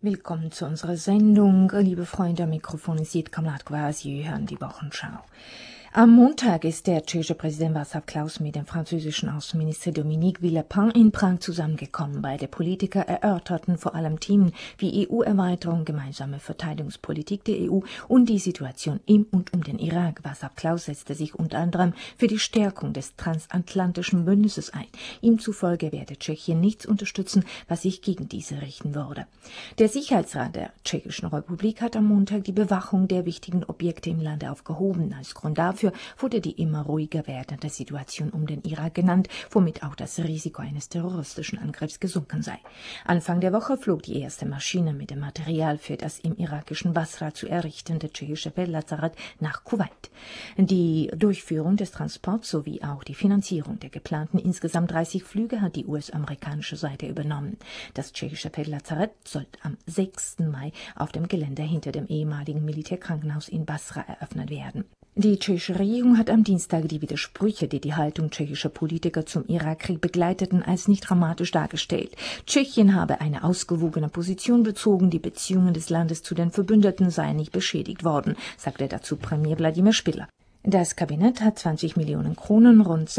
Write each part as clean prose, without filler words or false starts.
Willkommen zu unserer Sendung. Liebe Freunde, am Mikrofon ist Jitka Mládková, Sie hören die Wochenschau. Am Montag ist der tschechische Präsident Václav Klaus mit dem französischen Außenminister Dominique Villepin in Prag zusammengekommen. Beide Politiker erörterten vor allem Themen wie EU-Erweiterung, gemeinsame Verteidigungspolitik der EU und die Situation im und um den Irak. Václav Klaus setzte sich unter anderem für die Stärkung des transatlantischen Bündnisses ein. Ihm zufolge werde Tschechien nichts unterstützen, was sich gegen diese richten würde. Der Sicherheitsrat der Tschechischen Republik hat am Montag die Bewachung der wichtigen Objekte im Lande aufgehoben. Als Grund dafür wurde die immer ruhiger werdende Situation um den Irak genannt, womit auch das Risiko eines terroristischen Angriffs gesunken sei. Anfang der Woche flog die erste Maschine mit dem Material für das im irakischen Basra zu errichtende tschechische Feldlazarett nach Kuwait. Die Durchführung des Transports sowie auch die Finanzierung der geplanten insgesamt 30 Flüge hat die US-amerikanische Seite übernommen. Das tschechische Feldlazarett soll am 6. Mai auf dem Gelände hinter dem ehemaligen Militärkrankenhaus in Basra eröffnet werden. Die tschechische Regierung hat am Dienstag die Widersprüche, die die Haltung tschechischer Politiker zum Irakkrieg begleiteten, als nicht dramatisch dargestellt. Tschechien habe eine ausgewogene Position bezogen, die Beziehungen des Landes zu den Verbündeten seien nicht beschädigt worden, sagte dazu Premier Wladimir Špidla. Das Kabinett hat 20 Millionen Kronen, rund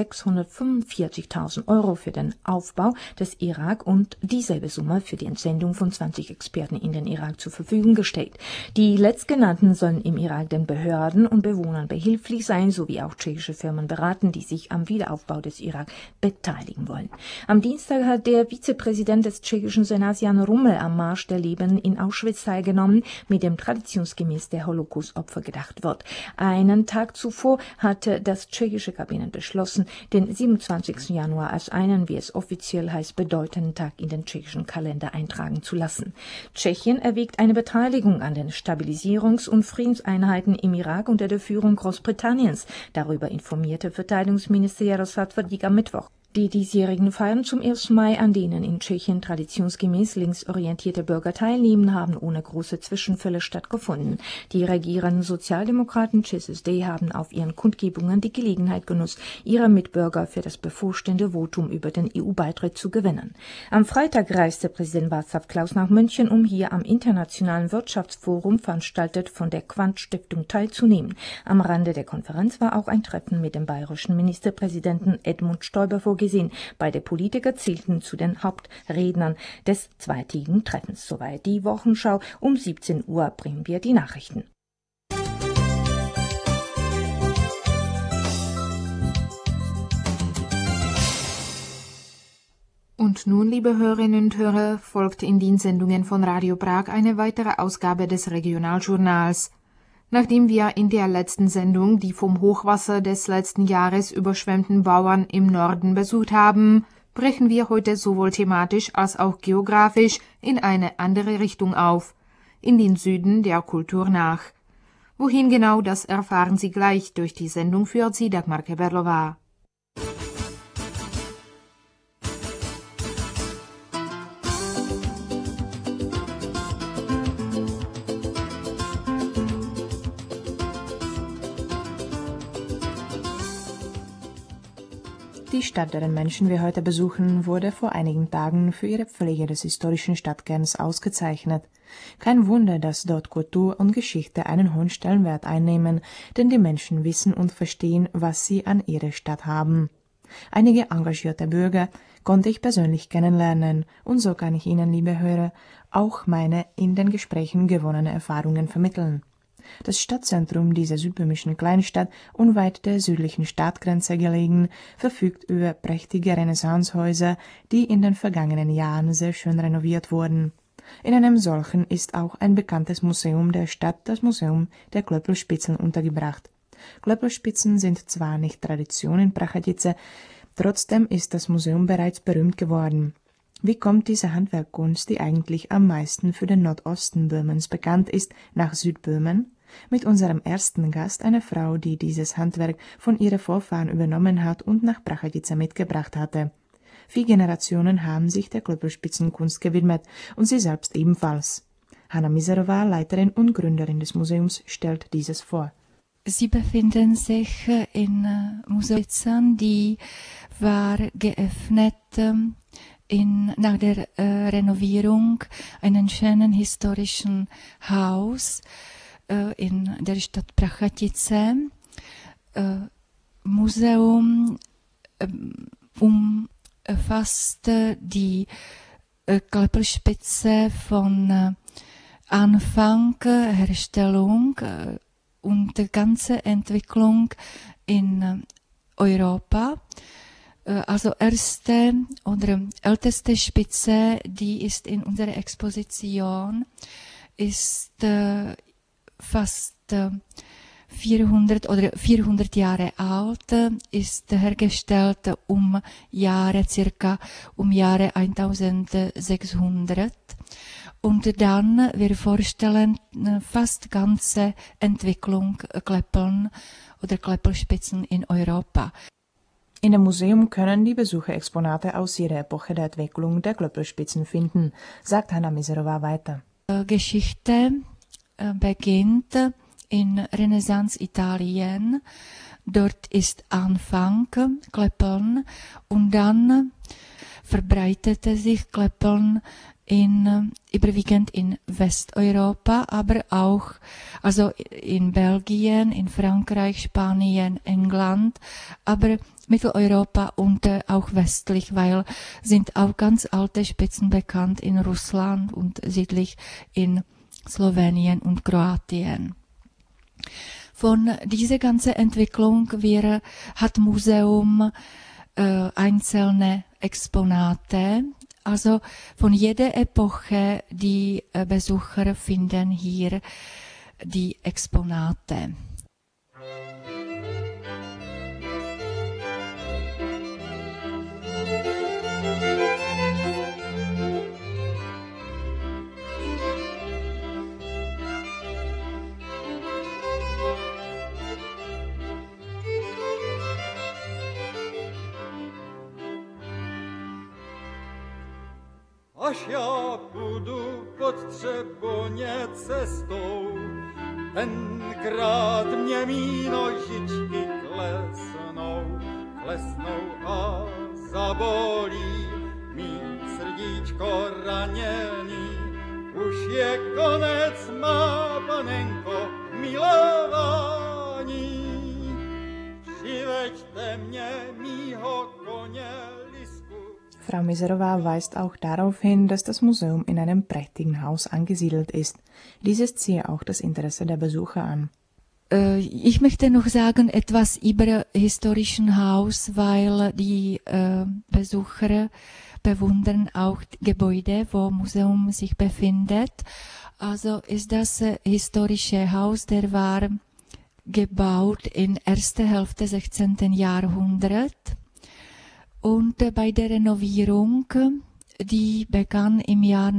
645.000 Euro für den Aufbau des Irak und dieselbe Summe für die Entsendung von 20 Experten in den Irak zur Verfügung gestellt. Die Letztgenannten sollen im Irak den Behörden und Bewohnern behilflich sein, sowie auch tschechische Firmen beraten, die sich am Wiederaufbau des Irak beteiligen wollen. Am Dienstag hat der Vizepräsident des tschechischen Senats Jan Rummel am Marsch der Lebenden in Auschwitz teilgenommen, mit dem traditionsgemäß der Holocaust-Opfer gedacht wird. Einen Tag zuvor hatte das tschechische Kabinett beschlossen, den 27. Januar als einen, wie es offiziell heißt, bedeutenden Tag in den tschechischen Kalender eintragen zu lassen. Tschechien erwägt eine Beteiligung an den Stabilisierungs- und Friedenseinheiten im Irak unter der Führung Großbritanniens. Darüber informierte Verteidigungsminister Jaroslav Tvrdík am Mittwoch. Die diesjährigen Feiern zum 1. Mai, an denen in Tschechien traditionsgemäß linksorientierte Bürger teilnehmen, haben ohne große Zwischenfälle stattgefunden. Die regierenden Sozialdemokraten ČSSD haben auf ihren Kundgebungen die Gelegenheit genutzt, ihre Mitbürger für das bevorstehende Votum über den EU-Beitritt zu gewinnen. Am Freitag reiste Präsident Václav Klaus nach München, um hier am Internationalen Wirtschaftsforum, veranstaltet von der Quant-Stiftung, teilzunehmen. Am Rande der Konferenz war auch ein Treffen mit dem bayerischen Ministerpräsidenten Edmund Stoiber vorgesehen. Beide Politiker zählten zu den Hauptrednern des zweitägigen Treffens. Soweit die Wochenschau. Um 17 Uhr bringen wir die Nachrichten. Und nun, liebe Hörerinnen und Hörer, folgt in den Sendungen von Radio Prag eine weitere Ausgabe des Regionaljournals. Nachdem wir in der letzten Sendung die vom Hochwasser des letzten Jahres überschwemmten Bauern im Norden besucht haben, brechen wir heute sowohl thematisch als auch geografisch in eine andere Richtung auf, in den Süden der Kultur nach. Wohin genau, das erfahren Sie gleich. Durch die Sendung führt sie Dagmar Keberlová. Die Stadt, deren Menschen wir heute besuchen, wurde vor einigen Tagen für ihre Pflege des historischen Stadtkerns ausgezeichnet. Kein Wunder, dass dort Kultur und Geschichte einen hohen Stellenwert einnehmen, denn die Menschen wissen und verstehen, was sie an ihrer Stadt haben. Einige engagierte Bürger konnte ich persönlich kennenlernen, und so kann ich Ihnen, liebe Hörer, auch meine in den Gesprächen gewonnenen Erfahrungen vermitteln. Das Stadtzentrum dieser südböhmischen Kleinstadt, unweit der südlichen Stadtgrenze gelegen, verfügt über prächtige Renaissancehäuser, die in den vergangenen Jahren sehr schön renoviert wurden. In einem solchen ist auch ein bekanntes Museum der Stadt, das Museum der Klöppelspitzen, untergebracht. Klöppelspitzen sind zwar nicht Tradition in Prachatice, trotzdem ist das Museum bereits berühmt geworden. Wie kommt diese Handwerkkunst, die eigentlich am meisten für den Nordosten Böhmens bekannt ist, nach Südböhmen? Mit unserem ersten Gast, eine Frau, die dieses Handwerk von ihren Vorfahren übernommen hat und nach Prachatice mitgebracht hatte. 4 Generationen haben sich der Klöppelspitzenkunst gewidmet und sie selbst ebenfalls. Hanna Miserová, Leiterin und Gründerin des Museums, stellt dieses vor. Sie befinden sich in Museum, die war geöffnet nach der Renovierung einen schönen historischen Haus in der Stadt Prachatice. Museum umfasst die Klepelspitze von Anfang, Herstellung und die ganze Entwicklung in Europa. Also erste oder älteste Spitze, die ist in unserer Exposition, ist fast 400 Jahre alt, ist hergestellt circa um Jahre 1600. Und dann, wir vorstellen fast ganze Entwicklung Kleppeln oder Kleppelspitzen in Europa. In dem Museum können die Besucher Exponate aus jeder Epoche der Entwicklung der Klöppelspitzen finden, sagt Hanna Miserova weiter. Geschichte beginnt in Renaissance Italien. Dort ist Anfang Kleppeln und dann verbreitete sich Kleppeln überwiegend in Westeuropa, aber auch also in Belgien, in Frankreich, Spanien, England, aber Mitteleuropa und auch westlich, weil sind auch ganz alte Spitzen bekannt in Russland und südlich in Slowenien und Kroatien. Von dieser ganzen Entwicklung hat Museum einzelne Exponate. Also von jeder Epoche, die Besucher finden hier die Exponate. Aż ja pójdę pod Trzebunie cestą, tenkrát mnie minožičky klesnou a zabolí mý srdíčko raněný. Už je konec, má panenko, milování. Přiveďte mě mýho koně. Frau Miserova weist auch darauf hin, dass das Museum in einem prächtigen Haus angesiedelt ist. Dieses ziehe auch das Interesse der Besucher an. Ich möchte noch sagen etwas über historischen Haus, weil die Besucher bewundern auch Gebäude, wo Museum sich befindet. Also ist das historische Haus, der war gebaut in erster Hälfte 16. Jahrhundert. Und bei der Renovierung, die begann im Jahr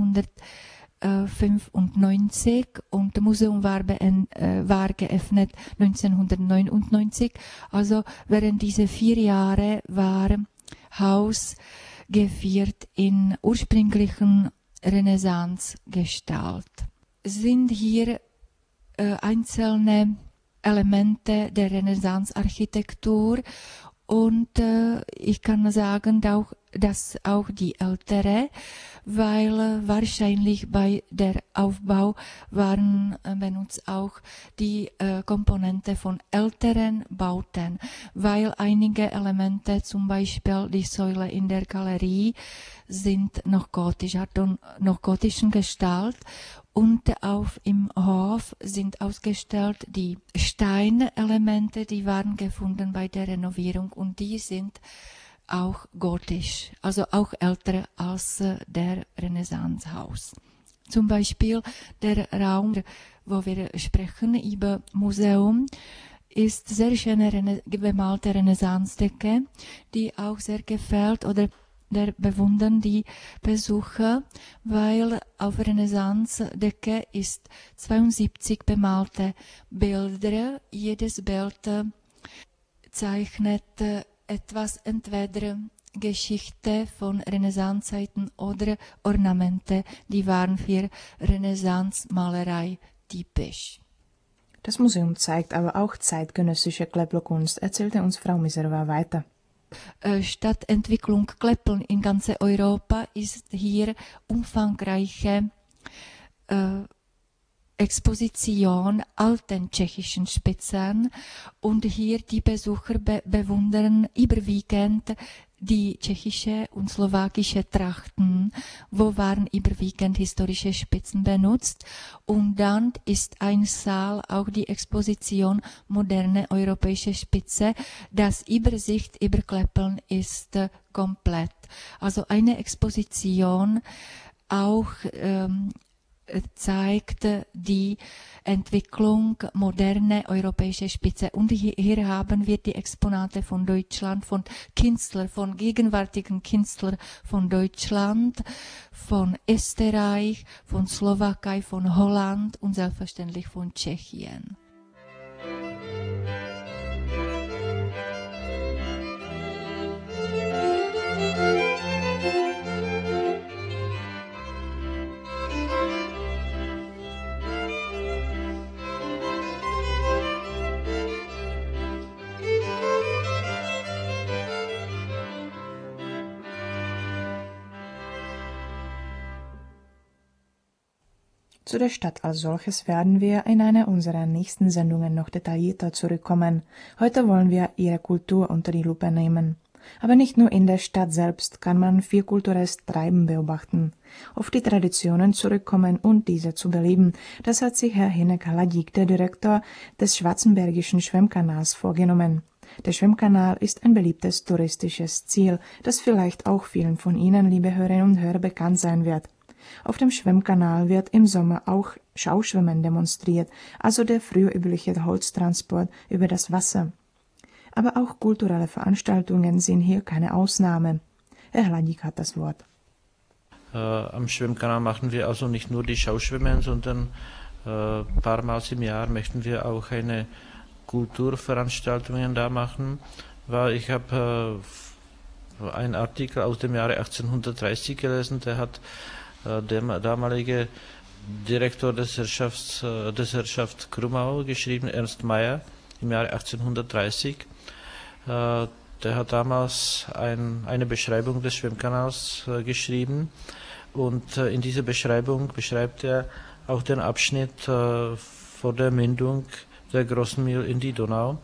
1995 und das Museum war geöffnet 1999. Also während dieser 4 Jahre war Haus geführt in ursprünglichen Renaissance-Gestalt. Sind hier einzelne Elemente der Renaissance-Architektur. Und ich kann sagen, dass auch die ältere, weil wahrscheinlich bei der Aufbau waren benutzt auch die Komponente von älteren Bauten, weil einige Elemente, zum Beispiel die Säule in der Galerie, sind noch gotisch, hat noch gotischen Gestalt. Und im Hof sind ausgestellt die Steinelemente, die waren gefunden bei der Renovierung und die sind auch gotisch, also auch älter als der Renaissancehaus. Zum Beispiel der Raum, wo wir sprechen über Museum, ist sehr schöne bemalte Renaissancedecke, die auch sehr gefällt oder der bewundern die Besucher, weil auf Renaissance-Decke ist 72 bemalte Bilder. Jedes Bild zeichnet etwas, entweder Geschichte von Renaissancezeiten oder Ornamente, die waren für Renaissance-Malerei typisch. Das Museum zeigt aber auch zeitgenössische Klepplerkunst, erzählte uns Frau Miserova weiter. Stadtentwicklung Kleppeln in ganz Europa ist hier umfangreiche Exposition alten tschechischen Spitzen und hier die Besucher bewundern überwiegend die tschechische und slowakische Trachten, wo waren überwiegend historische Spitzen benutzt, und dann ist ein Saal auch die Exposition moderne europäische Spitze. Das Übersicht über Kleppeln ist komplett. Also eine Exposition auch zeigt die Entwicklung moderne europäische Spitze. Und hier haben wir die Exponate von Deutschland, von Künstlern, von gegenwärtigen Künstlern von Deutschland, von Österreich, von Slowakei, von Holland und selbstverständlich von Tschechien. Zu der Stadt als solches werden wir in einer unserer nächsten Sendungen noch detaillierter zurückkommen. Heute wollen wir ihre Kultur unter die Lupe nehmen. Aber nicht nur in der Stadt selbst kann man viel kulturelles Treiben beobachten. Auf die Traditionen zurückkommen und diese zu beleben, das hat sich Herr Hinek Hladík, der Direktor des Schwarzenbergischen Schwemmkanals, vorgenommen. Der Schwemmkanal ist ein beliebtes touristisches Ziel, das vielleicht auch vielen von Ihnen, liebe Hörerinnen und Hörer, bekannt sein wird. Auf dem Schwemmkanal wird im Sommer auch Schauschwimmen demonstriert, also der früher übliche Holztransport über das Wasser. Aber auch kulturelle Veranstaltungen sind hier keine Ausnahme. Herr Hladík hat das Wort. Am Schwemmkanal machen wir also nicht nur die Schauschwimmen, sondern ein paar Mal im Jahr möchten wir auch eine Kulturveranstaltungen da machen, weil ich habe einen Artikel aus dem Jahre 1830 gelesen, der hat der damalige Direktor des Herrschaft Krumau geschrieben, Ernst Mayr, im Jahre 1830. Der hat damals eine Beschreibung des Schwemmkanals geschrieben, und in dieser Beschreibung beschreibt er auch den Abschnitt vor der Mündung der Großen Mühl in die Donau,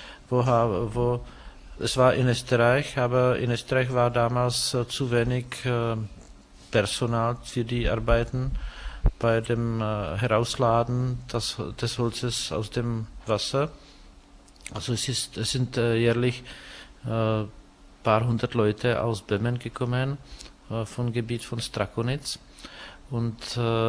wo es war in Österreich, aber in Österreich war damals zu wenig Personal für die Arbeiten bei dem Herausladen des Holzes aus dem Wasser. Also es sind jährlich paar hundert Leute aus Böhmen gekommen, vom Gebiet von Strakonitz, und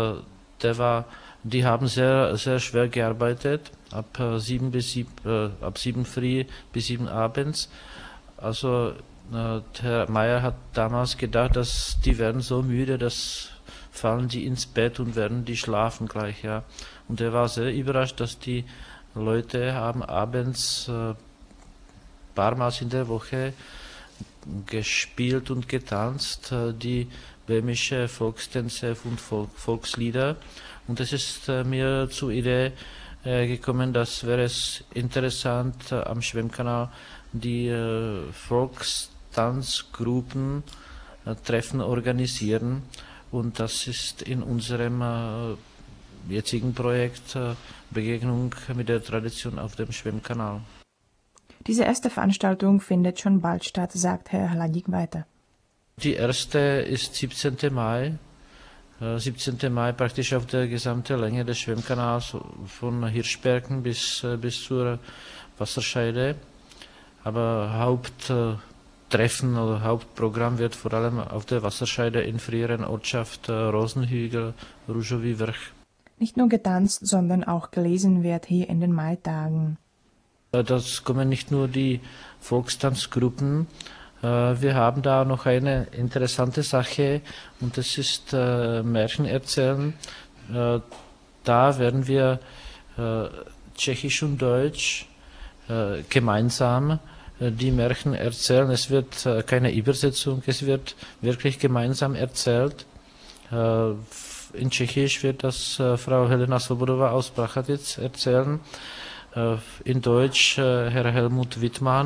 die haben sehr, sehr schwer gearbeitet, ab 7 früh bis 7 abends. Also Herr Mayr hat damals gedacht, dass die werden so müde, dass fallen die ins Bett und werden die schlafen gleich, ja. Und er war sehr überrascht, dass die Leute haben abends paarmals in der Woche gespielt und getanzt, die böhmische Volkstänze und Volkslieder. Und es ist mir zur Idee gekommen, dass wäre es interessant, am Schwemmkanal die Volkstanzgruppen Treffen organisieren, und das ist in unserem jetzigen Projekt Begegnung mit der Tradition auf dem Schwemmkanal. Diese erste Veranstaltung findet schon bald statt, sagt Herr Hladík weiter. Die erste ist 17. Mai. 17. Mai praktisch auf der gesamten Länge des Schwemmkanals von Hirschbergen bis zur Wasserscheide. Aber Haupttreffen oder Hauptprogramm wird vor allem auf der Wasserscheide in früheren Ortschaft Rosenhügel, Růžový Vrch. Nicht nur getanzt, sondern auch gelesen wird hier in den Maitagen. Das kommen nicht nur die Volkstanzgruppen. Wir haben da noch eine interessante Sache, und das ist Märchen erzählen. Da werden wir Tschechisch und Deutsch gemeinsam die Märchen erzählen. Es wird keine Übersetzung, es wird wirklich gemeinsam erzählt. In Tschechisch wird das Frau Helena Svobodová aus Prachatic erzählen. In Deutsch Herr Helmut Wittmann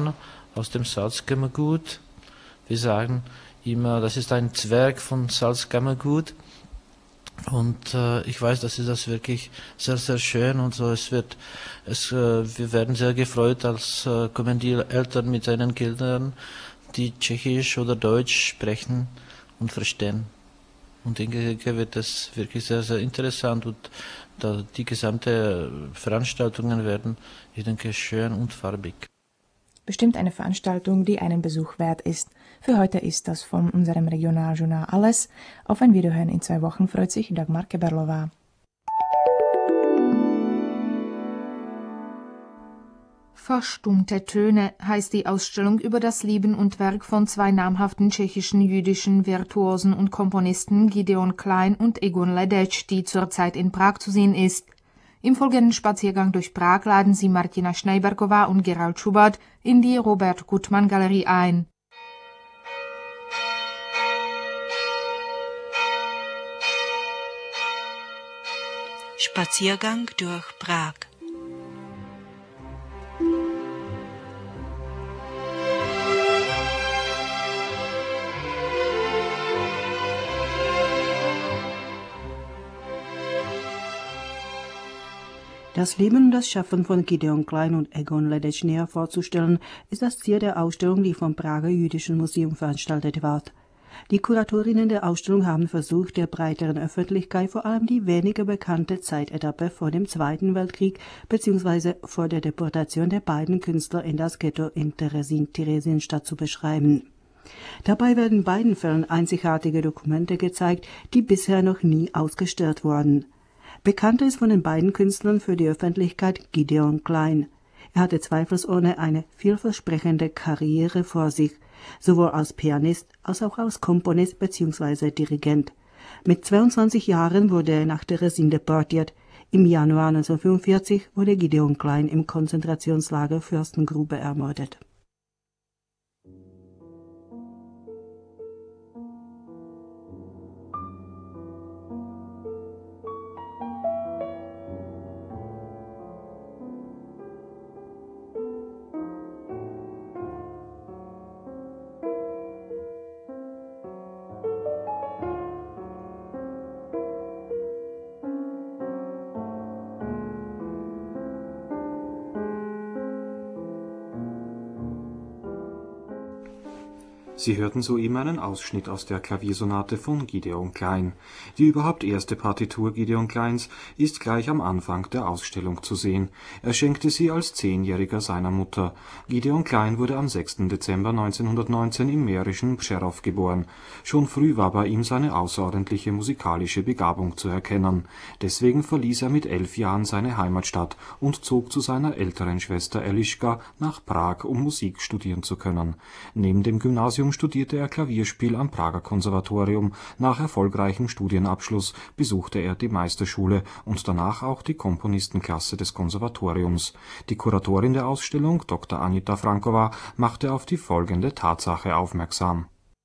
aus dem Salzkammergut. Wir sagen immer, das ist ein Zwerg von Salzkammergut. Und ich weiß, dass ist das wirklich sehr, sehr schön und so. Wir werden sehr gefreut, als kommen die Eltern mit seinen Kindern, die Tschechisch oder Deutsch sprechen und verstehen. Und ich denke, wird das wirklich sehr, sehr interessant und die gesamte Veranstaltungen werden, ich denke, schön und farbig. Bestimmt eine Veranstaltung, die einen Besuch wert ist. Für heute ist das von unserem Regionaljournal alles. Auf ein Wiederhören in 2 Wochen freut sich Dagmar Keberlová. Verstummte Töne heißt die Ausstellung über das Leben und Werk von 2 namhaften tschechischen jüdischen Virtuosen und Komponisten, Gideon Klein und Egon Ledeč, die zurzeit in Prag zu sehen ist. Im folgenden Spaziergang durch Prag laden sie Martina Schneiberková und Gerald Schubert in die Robert Gutmann Galerie ein. Spaziergang durch Prag. Das Leben und das Schaffen von Gideon Klein und Egon Ledeč näher vorzustellen, ist das Ziel der Ausstellung, die vom Prager Jüdischen Museum veranstaltet wird. Die Kuratorinnen der Ausstellung haben versucht, der breiteren Öffentlichkeit vor allem die weniger bekannte Zeitetappe vor dem Zweiten Weltkrieg bzw. vor der Deportation der beiden Künstler in das Ghetto in Theresienstadt zu beschreiben. Dabei werden in beiden Fällen einzigartige Dokumente gezeigt, die bisher noch nie ausgestellt wurden. Bekannt ist von den beiden Künstlern für die Öffentlichkeit Gideon Klein. Er hatte zweifelsohne eine vielversprechende Karriere vor sich, sowohl als Pianist als auch als Komponist bzw. Dirigent. Mit 22 Jahren wurde er nach Theresien deportiert. Im Januar 1945 wurde Gideon Klein im Konzentrationslager Fürstengrube ermordet. Sie hörten soeben einen Ausschnitt aus der Klaviersonate von Gideon Klein. Die überhaupt erste Partitur Gideon Kleins ist gleich am Anfang der Ausstellung zu sehen. Er schenkte sie als 10-Jähriger seiner Mutter. Gideon Klein wurde am 6. Dezember 1919 im mährischen Przerow geboren. Schon früh war bei ihm seine außerordentliche musikalische Begabung zu erkennen. Deswegen verließ er mit 11 Jahren seine Heimatstadt und zog zu seiner älteren Schwester Eliška nach Prag, um Musik studieren zu können. Neben dem Gymnasium studierte er Klavierspiel am Prager Konservatorium. Nach erfolgreichem Studienabschluss besuchte er die Meisterschule und danach auch die Komponistenklasse des Konservatoriums. Die Kuratorin der Ausstellung, Dr. Anita Franková, machte auf die folgende Tatsache aufmerksam.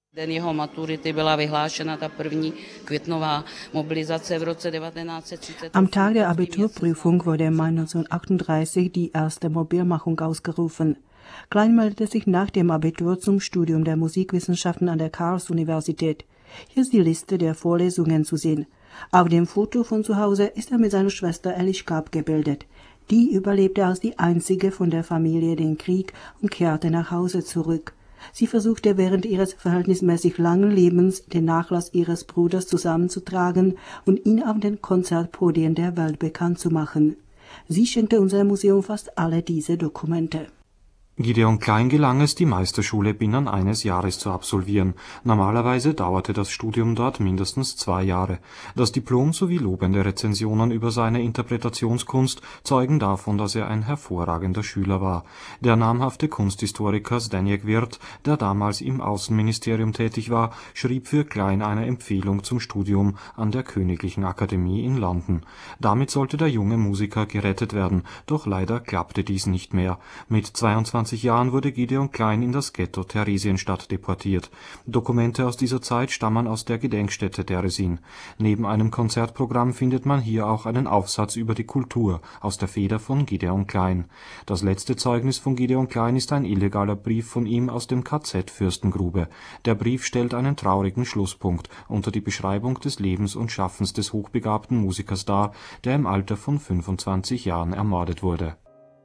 Am Tag der Abiturprüfung wurde im Mai 1938 die erste Mobilmachung ausgerufen. Klein meldete sich nach dem Abitur zum Studium der Musikwissenschaften an der Karls-Universität. Hier ist die Liste der Vorlesungen zu sehen. Auf dem Foto von zu Hause ist er mit seiner Schwester Eliška abgebildet. Die überlebte als die einzige von der Familie den Krieg und kehrte nach Hause zurück. Sie versuchte während ihres verhältnismäßig langen Lebens den Nachlass ihres Bruders zusammenzutragen und ihn auf den Konzertpodien der Welt bekannt zu machen. Sie schenkte unserem Museum fast alle diese Dokumente. Gideon Klein gelang es, die Meisterschule binnen eines Jahres zu absolvieren. Normalerweise dauerte das Studium dort mindestens 2 Jahre. Das Diplom sowie lobende Rezensionen über seine Interpretationskunst zeugen davon, dass er ein hervorragender Schüler war. Der namhafte Kunsthistoriker Zdeněk Wirth, der damals im Außenministerium tätig war, schrieb für Klein eine Empfehlung zum Studium an der Königlichen Akademie in London. Damit sollte der junge Musiker gerettet werden, doch leider klappte dies nicht mehr. Mit 22 25 Jahren wurde Gideon Klein in das Ghetto Theresienstadt deportiert. Dokumente aus dieser Zeit stammen aus der Gedenkstätte Terezin. Neben einem Konzertprogramm findet man hier auch einen Aufsatz über die Kultur aus der Feder von Gideon Klein. Das letzte Zeugnis von Gideon Klein ist ein illegaler Brief von ihm aus dem KZ Fürstengrube. Der Brief stellt einen traurigen Schlusspunkt unter die Beschreibung des Lebens und Schaffens des hochbegabten Musikers dar, der im Alter von 25 Jahren ermordet wurde.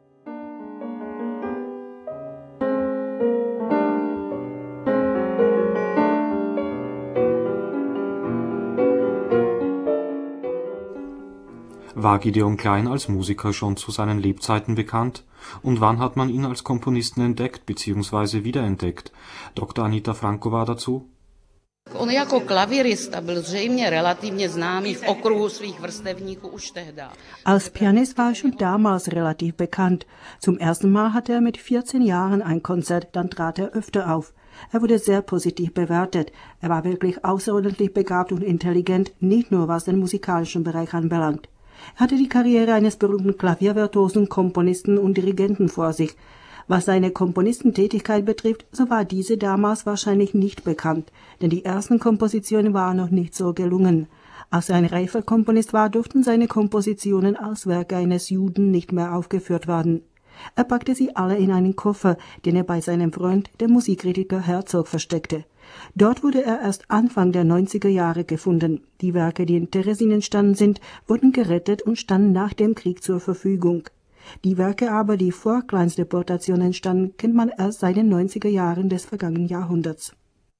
War Gideon Klein als Musiker schon zu seinen Lebzeiten bekannt? Und wann hat man ihn als Komponisten entdeckt bzw. wiederentdeckt? Dr. Anita Frankova dazu. On jako klavírista byl zřejmě relativně známý v okruhu svých vrstevníků už tehdy. Als Pianist war er schon damals relativ bekannt. Zum ersten Mal hatte er mit 14 Jahren ein Konzert, dann trat er öfter auf. Er wurde sehr positiv bewertet. Er war wirklich außerordentlich begabt und intelligent, nicht nur was den musikalischen Bereich anbelangt. Er hatte die Karriere eines berühmten Klaviervirtuosen, Komponisten und Dirigenten vor sich. Was seine Komponistentätigkeit betrifft, so war diese damals wahrscheinlich nicht bekannt, denn die ersten Kompositionen waren noch nicht so gelungen. Als er ein reifer Komponist war, durften seine Kompositionen als Werke eines Juden nicht mehr aufgeführt werden. Er packte sie alle in einen Koffer, den er bei seinem Freund, dem Musikkritiker Herzog, versteckte. Dort wurde er erst Anfang der 90er Jahre gefunden. Die Werke, die in Terezin entstanden sind, wurden gerettet und standen nach dem Krieg zur Verfügung. Die Werke aber, die vor Kleins Deportation entstanden, kennt man erst seit den 90er Jahren des vergangenen Jahrhunderts.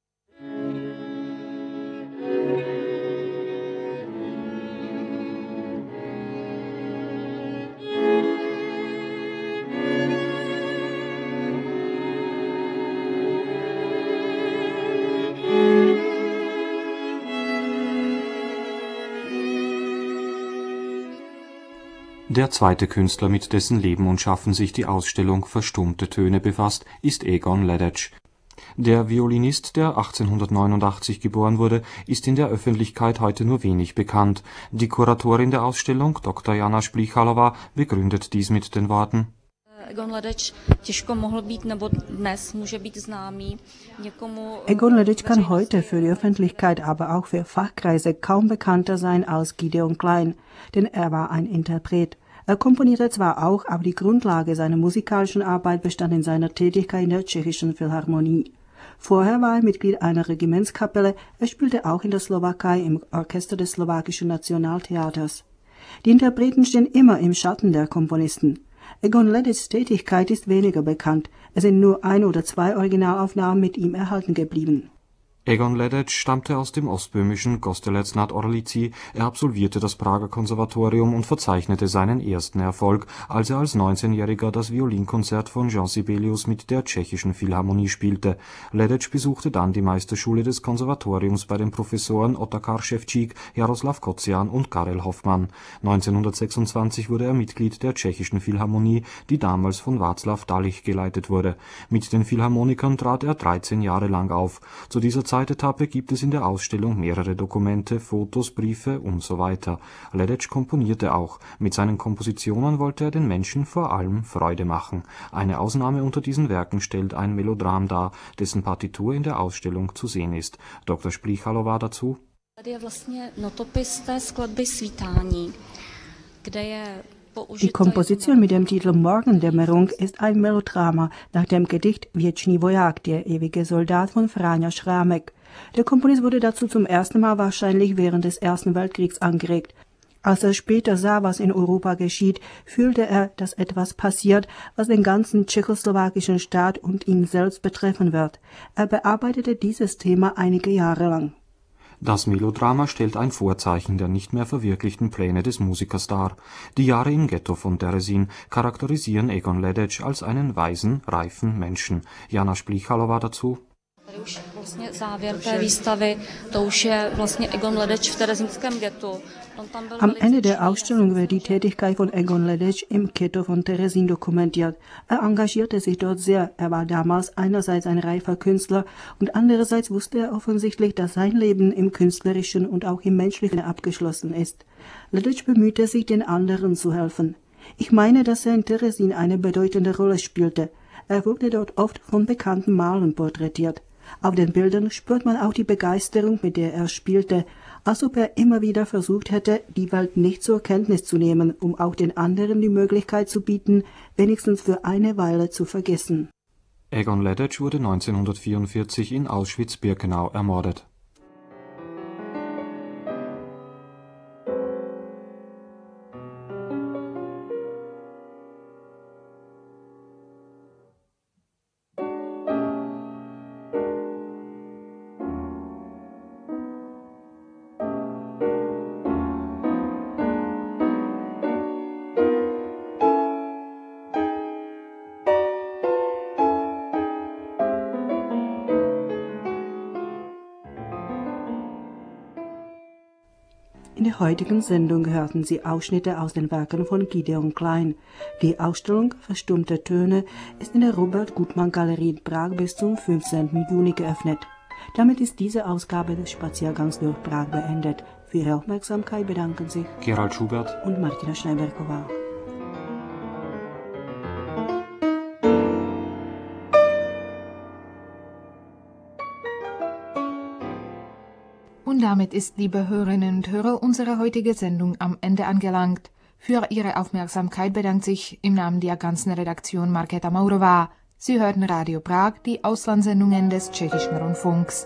Der zweite Künstler, mit dessen Leben und Schaffen sich die Ausstellung Verstummte Töne befasst, ist Egon Ledéc. Der Violinist, der 1889 geboren wurde, ist in der Öffentlichkeit heute nur wenig bekannt. Die Kuratorin der Ausstellung, Dr. Jana Šplíchalová, begründet dies mit den Worten: Egon Ledéc těžko mohl být nebo dnes může být známý někomu. Egon Ledéc kann heute für die Öffentlichkeit, aber auch für Fachkreise kaum bekannter sein als Gideon Klein, denn er war ein Interpret. Er komponierte zwar auch, aber die Grundlage seiner musikalischen Arbeit bestand in seiner Tätigkeit in der Tschechischen Philharmonie. Vorher war er Mitglied einer Regimentskapelle, er spielte auch in der Slowakei im Orchester des Slowakischen Nationaltheaters. Die Interpreten stehen immer im Schatten der Komponisten. Egon Ledécs Tätigkeit ist weniger bekannt, es sind nur 1 oder 2 Originalaufnahmen mit ihm erhalten geblieben. Egon Ledéc stammte aus dem ostböhmischen Kostelec nad Orlicí. Er absolvierte das Prager Konservatorium und verzeichnete seinen ersten Erfolg, als er als 19-Jähriger das Violinkonzert von Jean Sibelius mit der Tschechischen Philharmonie spielte. Ledéc besuchte dann die Meisterschule des Konservatoriums bei den Professoren Otakar Ševčík, Jaroslav Kocian und Karel Hoffmann. 1926 wurde er Mitglied der Tschechischen Philharmonie, die damals von Václav Dalich geleitet wurde. Mit den Philharmonikern trat er 13 Jahre lang auf. Zu dieser Zeitetappe gibt es in der Ausstellung mehrere Dokumente, Fotos, Briefe und so weiter. Ledéc komponierte auch. Mit seinen Kompositionen wollte er den Menschen vor allem Freude machen. Eine Ausnahme unter diesen Werken stellt ein Melodram dar, dessen Partitur in der Ausstellung zu sehen ist. Dr. Šplíchalová dazu: Tady je vlastně notopis té skladby Svítání, kde je Die Komposition mit dem Titel Morgendämmerung ist ein Melodrama nach dem Gedicht Věčný voják, der ewige Soldat von Franja Šrámek. Der Komponist wurde dazu zum ersten Mal wahrscheinlich während des Ersten Weltkriegs angeregt. Als er später sah, was in Europa geschieht, fühlte er, dass etwas passiert, was den ganzen tschechoslowakischen Staat und ihn selbst betreffen wird. Er bearbeitete dieses Thema einige Jahre lang. Das Melodrama stellt ein Vorzeichen der nicht mehr verwirklichten Pläne des Musikers dar. Die Jahre im Ghetto von Terezin charakterisieren Egon Ledéc als einen weisen, reifen Menschen. Jana Šplíchalová dazu: Tady už vlastně závěr té výstavy, to už je vlastně Egon Ledéc v terezínském ghettu. Am Ende der Ausstellung wird die Tätigkeit von Egon Ledéc im Ghetto von Terezin dokumentiert. Er engagierte sich dort sehr. Er war damals einerseits ein reifer Künstler und andererseits wusste er offensichtlich, dass sein Leben im Künstlerischen und auch im Menschlichen abgeschlossen ist. Ledéc bemühte sich, den anderen zu helfen. Ich meine, dass er in Terezin eine bedeutende Rolle spielte. Er wurde dort oft von bekannten Malern porträtiert. Auf den Bildern spürt man auch die Begeisterung, mit der er spielte, als ob er immer wieder versucht hätte, die Welt nicht zur Kenntnis zu nehmen, um auch den anderen die Möglichkeit zu bieten, wenigstens für eine Weile zu vergessen. Egon Ledéc wurde 1944 in Auschwitz-Birkenau ermordet. In der heutigen Sendung hörten Sie Ausschnitte aus den Werken von Gideon Klein. Die Ausstellung Verstummte Töne ist in der Robert-Gutmann-Galerie in Prag bis zum 15. Juni geöffnet. Damit ist diese Ausgabe des Spaziergangs durch Prag beendet. Für Ihre Aufmerksamkeit bedanken sich Gerald Schubert und Martina Schneiberkova. Und damit ist, liebe Hörerinnen und Hörer, unsere heutige Sendung am Ende angelangt. Für Ihre Aufmerksamkeit bedankt sich im Namen der ganzen Redaktion Markéta Maurová. Sie hörten Radio Prag, die Auslandssendungen des Tschechischen Rundfunks.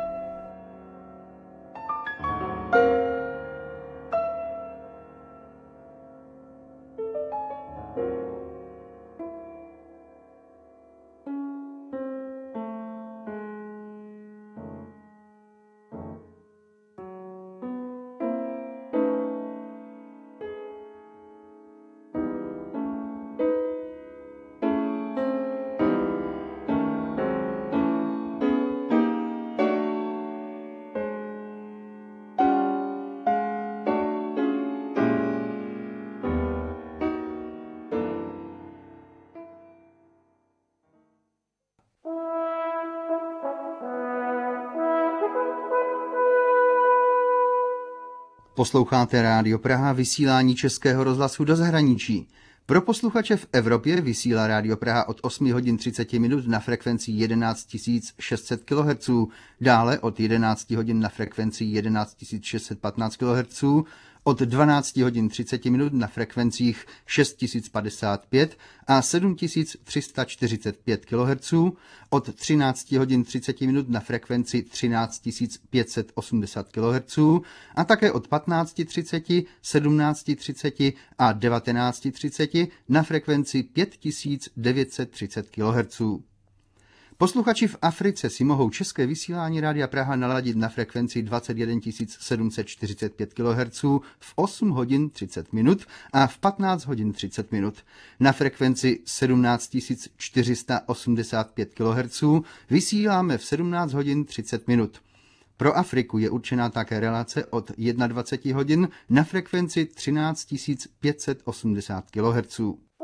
Posloucháte Rádio Praha, vysílání Českého rozhlasu do zahraničí. Pro posluchače v Evropě vysílá Rádio Praha od 8 hodin 30 minut na frekvenci 11 600 kHz, dále od 11 hodin na frekvenci 11 615 kHz, od 12 hodin 30 minut na frekvencích 6055 a 7345 kHz, od 13 hodin 30 minut na frekvenci 13 580 kHz a také od 15:30, 17:30 a 19:30 na frekvenci 5930 kHz. Posluchači v Africe si mohou české vysílání Rádia Praha naladit na frekvenci 21 745 kHz v 8 hodin 30 minut a v 15 hodin 30 minut. Na frekvenci 17 485 kHz vysíláme v 17 hodin 30 minut. Pro Afriku je určená také relace od 21 hodin na frekvenci 13 580 kHz.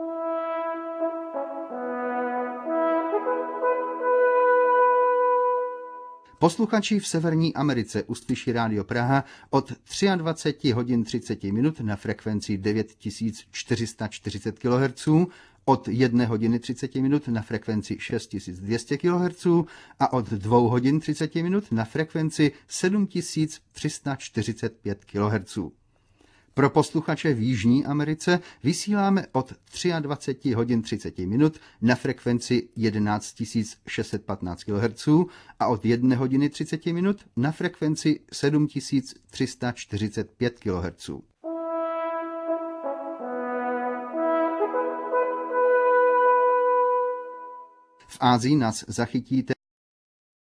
Posluchači v Severní Americe uslyší Rádio Praha od 23 hodin 30 minut na frekvenci 9440 kHz, od 1 hodiny 30 minut na frekvenci 6200 kHz a od 2 hodin 30 minut na frekvenci 7345 kHz. Pro posluchače v Jižní Americe vysíláme od 23 hodin 30 minut na frekvenci 11 615 kHz a od 1 hodiny 30 minut na frekvenci 7345 kHz. V Ázii nás zachytíte